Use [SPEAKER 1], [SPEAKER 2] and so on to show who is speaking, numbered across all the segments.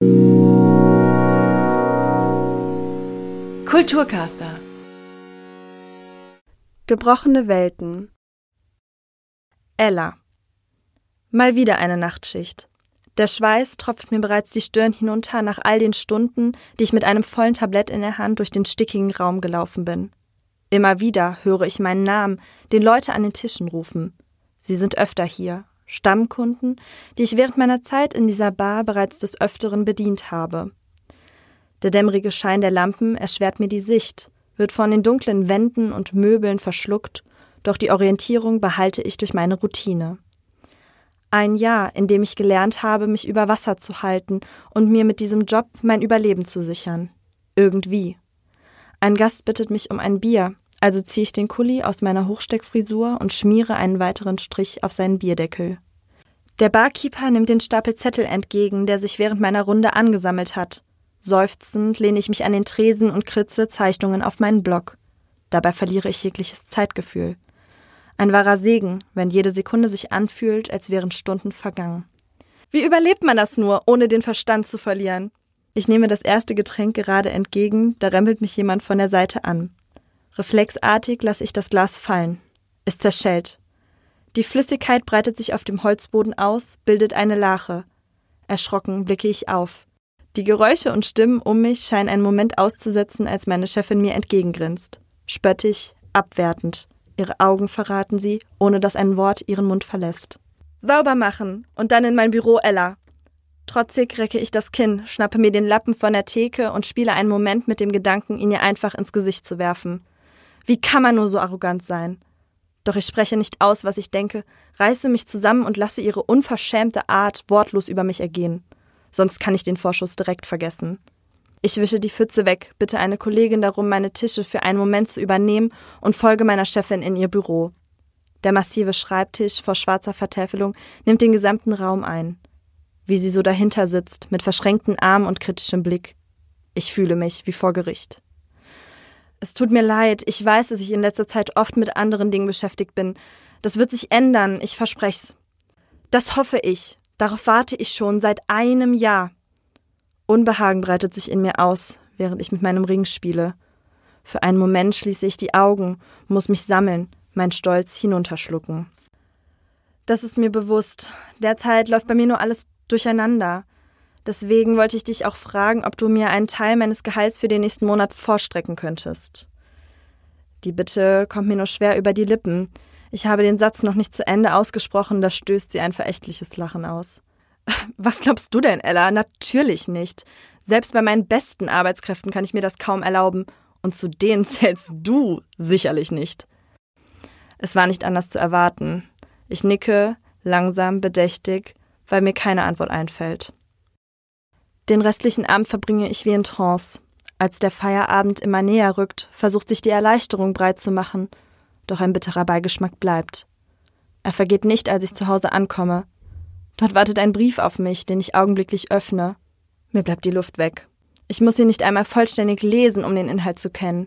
[SPEAKER 1] Kulturcaster.
[SPEAKER 2] Gebrochene Welten. Ella. Mal wieder eine Nachtschicht. Der Schweiß tropft mir bereits die Stirn hinunter nach all den Stunden, die ich mit einem vollen Tablett in der Hand durch den stickigen Raum gelaufen bin. Immer wieder höre ich meinen Namen, den Leute an den Tischen rufen. Sie sind öfter hier, Stammkunden, die ich während meiner Zeit in dieser Bar bereits des Öfteren bedient habe. Der dämmerige Schein der Lampen erschwert mir die Sicht, wird von den dunklen Wänden und Möbeln verschluckt, doch die Orientierung behalte ich durch meine Routine. Ein Jahr, in dem ich gelernt habe, mich über Wasser zu halten und mir mit diesem Job mein Überleben zu sichern. Irgendwie. Ein Gast bittet mich um ein Bier, also ziehe ich den Kuli aus meiner Hochsteckfrisur und schmiere einen weiteren Strich auf seinen Bierdeckel. Der Barkeeper nimmt den Stapel Zettel entgegen, der sich während meiner Runde angesammelt hat. Seufzend lehne ich mich an den Tresen und kritze Zeichnungen auf meinen Block. Dabei verliere ich jegliches Zeitgefühl. Ein wahrer Segen, wenn jede Sekunde sich anfühlt, als wären Stunden vergangen. Wie überlebt man das nur, ohne den Verstand zu verlieren? Ich nehme das erste Getränk gerade entgegen, da rempelt mich jemand von der Seite an. Reflexartig lasse ich das Glas fallen. Es zerschellt. Die Flüssigkeit breitet sich auf dem Holzboden aus, bildet eine Lache. Erschrocken blicke ich auf. Die Geräusche und Stimmen um mich scheinen einen Moment auszusetzen, als meine Chefin mir entgegengrinst. Spöttisch, abwertend. Ihre Augen verraten sie, ohne dass ein Wort ihren Mund verlässt. Sauber machen und dann in mein Büro, Ella. Trotzig recke ich das Kinn, schnappe mir den Lappen von der Theke und spiele einen Moment mit dem Gedanken, ihn ihr einfach ins Gesicht zu werfen. Wie kann man nur so arrogant sein? Doch ich spreche nicht aus, was ich denke, reiße mich zusammen und lasse ihre unverschämte Art wortlos über mich ergehen. Sonst kann ich den Vorschuss direkt vergessen. Ich wische die Pfütze weg, bitte eine Kollegin darum, meine Tische für einen Moment zu übernehmen und folge meiner Chefin in ihr Büro. Der massive Schreibtisch vor schwarzer Vertäfelung nimmt den gesamten Raum ein. Wie sie so dahinter sitzt, mit verschränkten Armen und kritischem Blick. Ich fühle mich wie vor Gericht. Es tut mir leid, ich weiß, dass ich in letzter Zeit oft mit anderen Dingen beschäftigt bin. Das wird sich ändern, ich versprech's. Das hoffe ich. Darauf warte ich schon seit einem Jahr. Unbehagen breitet sich in mir aus, während ich mit meinem Ring spiele. Für einen Moment schließe ich die Augen, muss mich sammeln, mein Stolz hinunterschlucken. Das ist mir bewusst. Derzeit läuft bei mir nur alles durcheinander. Deswegen wollte ich dich auch fragen, ob du mir einen Teil meines Gehalts für den nächsten Monat vorstrecken könntest. Die Bitte kommt mir nur schwer über die Lippen. Ich habe den Satz noch nicht zu Ende ausgesprochen, da stößt sie ein verächtliches Lachen aus. Was glaubst du denn, Ella? Natürlich nicht. Selbst bei meinen besten Arbeitskräften kann ich mir das kaum erlauben. Und zu denen zählst du sicherlich nicht. Es war nicht anders zu erwarten. Ich nicke, langsam, bedächtig, weil mir keine Antwort einfällt. Den restlichen Abend verbringe ich wie in Trance. Als der Feierabend immer näher rückt, versucht sich die Erleichterung breit zu machen. Doch ein bitterer Beigeschmack bleibt. Er vergeht nicht, als ich zu Hause ankomme. Dort wartet ein Brief auf mich, den ich augenblicklich öffne. Mir bleibt die Luft weg. Ich muss ihn nicht einmal vollständig lesen, um den Inhalt zu kennen.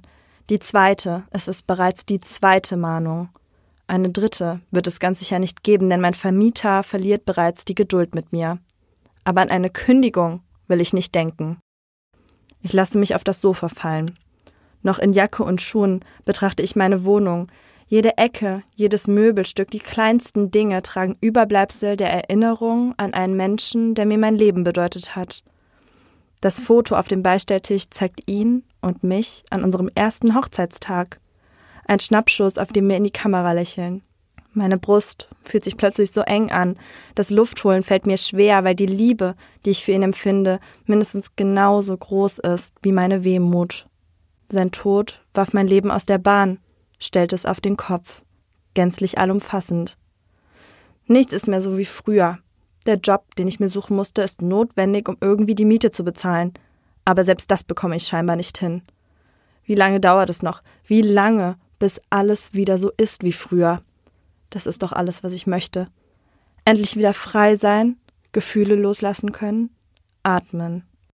[SPEAKER 2] Es ist bereits die zweite Mahnung. Eine dritte wird es ganz sicher nicht geben, denn mein Vermieter verliert bereits die Geduld mit mir. Aber an eine Kündigung will ich nicht denken. Ich lasse mich auf das Sofa fallen. Noch in Jacke und Schuhen betrachte ich meine Wohnung. Jede Ecke, jedes Möbelstück, die kleinsten Dinge tragen Überbleibsel der Erinnerung an einen Menschen, der mir mein Leben bedeutet hat. Das Foto auf dem Beistelltisch zeigt ihn und mich an unserem ersten Hochzeitstag. Ein Schnappschuss, auf dem wir in die Kamera lächeln. Meine Brust fühlt sich plötzlich so eng an. Das Luftholen fällt mir schwer, weil die Liebe, die ich für ihn empfinde, mindestens genauso groß ist wie meine Wehmut. Sein Tod warf mein Leben aus der Bahn, stellte es auf den Kopf, gänzlich allumfassend. Nichts ist mehr so wie früher. Der Job, den ich mir suchen musste, ist notwendig, um irgendwie die Miete zu bezahlen. Aber selbst das bekomme ich scheinbar nicht hin. Wie lange dauert es noch? Wie lange, bis alles wieder so ist wie früher? Das ist doch alles, was ich möchte. Endlich wieder frei sein, Gefühle loslassen können, atmen.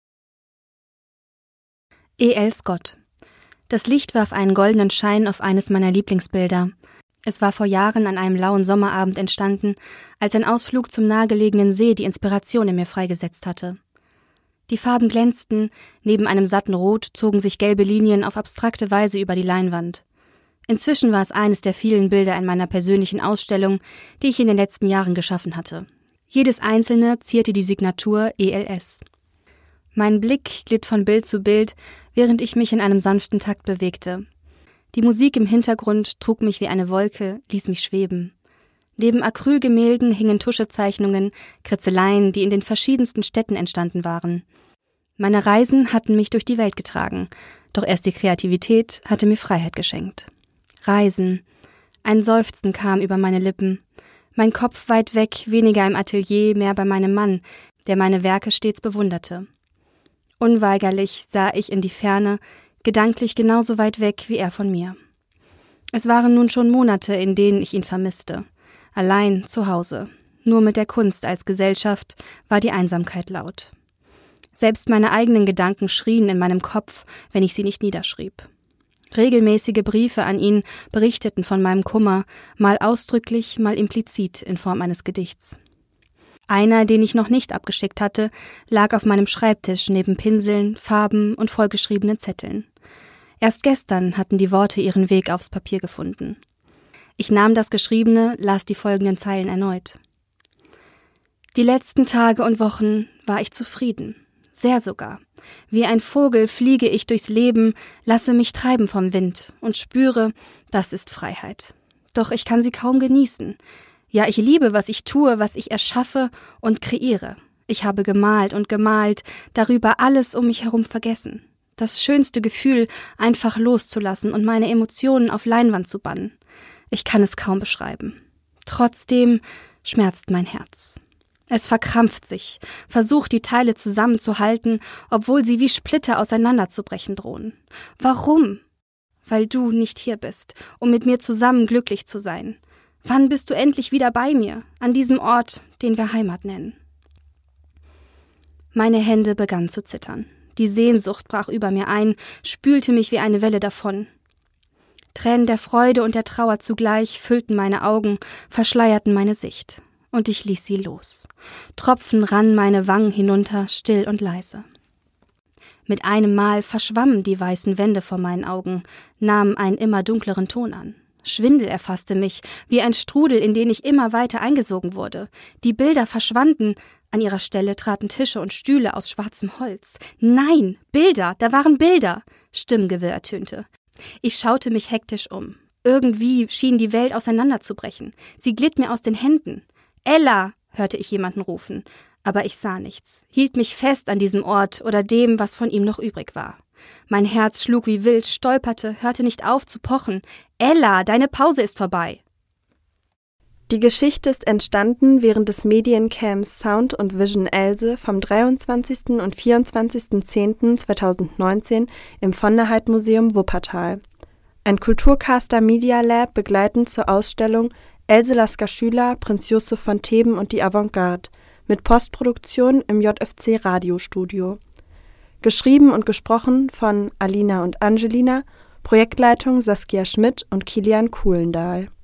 [SPEAKER 3] E.L. Scott. Das Licht warf einen goldenen Schein auf eines meiner Lieblingsbilder. Es war vor Jahren an einem lauen Sommerabend entstanden, als ein Ausflug zum nahegelegenen See die Inspiration in mir freigesetzt hatte. Die Farben glänzten, neben einem satten Rot zogen sich gelbe Linien auf abstrakte Weise über die Leinwand. Inzwischen war es eines der vielen Bilder in meiner persönlichen Ausstellung, die ich in den letzten Jahren geschaffen hatte. Jedes einzelne zierte die Signatur ELS. Mein Blick glitt von Bild zu Bild, während ich mich in einem sanften Takt bewegte. Die Musik im Hintergrund trug mich wie eine Wolke, ließ mich schweben. Neben Acrylgemälden hingen Tuschezeichnungen, Kritzeleien, die in den verschiedensten Städten entstanden waren. Meine Reisen hatten mich durch die Welt getragen, doch erst die Kreativität hatte mir Freiheit geschenkt. Reisen. Ein Seufzen kam über meine Lippen. Mein Kopf weit weg, weniger im Atelier, mehr bei meinem Mann, der meine Werke stets bewunderte. Unweigerlich sah ich in die Ferne, gedanklich genauso weit weg wie er von mir. Es waren nun schon Monate, in denen ich ihn vermisste. Allein zu Hause. Nur mit der Kunst als Gesellschaft war die Einsamkeit laut. Selbst meine eigenen Gedanken schrien in meinem Kopf, wenn ich sie nicht niederschrieb. Regelmäßige Briefe an ihn berichteten von meinem Kummer, mal ausdrücklich, mal implizit in Form eines Gedichts. Einer, den ich noch nicht abgeschickt hatte, lag auf meinem Schreibtisch neben Pinseln, Farben und vollgeschriebenen Zetteln. Erst gestern hatten die Worte ihren Weg aufs Papier gefunden. Ich nahm das Geschriebene, las die folgenden Zeilen erneut. Die letzten Tage und Wochen war ich zufrieden. Sehr sogar. Wie ein Vogel fliege ich durchs Leben, lasse mich treiben vom Wind und spüre, das ist Freiheit. Doch ich kann sie kaum genießen. Ja, ich liebe, was ich tue, was ich erschaffe und kreiere. Ich habe gemalt und gemalt, darüber alles um mich herum vergessen. Das schönste Gefühl, einfach loszulassen und meine Emotionen auf Leinwand zu bannen. Ich kann es kaum beschreiben. Trotzdem schmerzt mein Herz. Es verkrampft sich, versucht die Teile zusammenzuhalten, obwohl sie wie Splitter auseinanderzubrechen drohen. Warum? Weil du nicht hier bist, um mit mir zusammen glücklich zu sein. Wann bist du endlich wieder bei mir, an diesem Ort, den wir Heimat nennen? Meine Hände begannen zu zittern. Die Sehnsucht brach über mir ein, spülte mich wie eine Welle davon. Tränen der Freude und der Trauer zugleich füllten meine Augen, verschleierten meine Sicht. Und ich ließ sie los. Tropfen rannen meine Wangen hinunter, still und leise. Mit einem Mal verschwammen die weißen Wände vor meinen Augen, nahmen einen immer dunkleren Ton an. Schwindel erfasste mich, wie ein Strudel, in den ich immer weiter eingesogen wurde. Die Bilder verschwanden, an ihrer Stelle traten Tische und Stühle aus schwarzem Holz. Nein, Bilder, da waren Bilder! Stimmengewirr ertönte. Ich schaute mich hektisch um. Irgendwie schien die Welt auseinanderzubrechen. Sie glitt mir aus den Händen. »Ella«, hörte ich jemanden rufen, aber ich sah nichts, hielt mich fest an diesem Ort oder dem, was von ihm noch übrig war. Mein Herz schlug wie wild, stolperte, hörte nicht auf zu pochen. »Ella, deine Pause ist vorbei!«
[SPEAKER 2] Die Geschichte ist entstanden während des Mediencamps Sound und Vision Else vom 23. und 24.10.2019 im von der Heydt Museum Wuppertal. Ein Kulturcaster Media Lab begleitend zur Ausstellung Else Lasker Schüler, Prinz Jusuf von Theben und die Avantgarde mit Postproduktion im JFC Radiostudio. Geschrieben und gesprochen von Alina und Angelina, Projektleitung Saskia Schmidt und Kilian Kuhlendahl.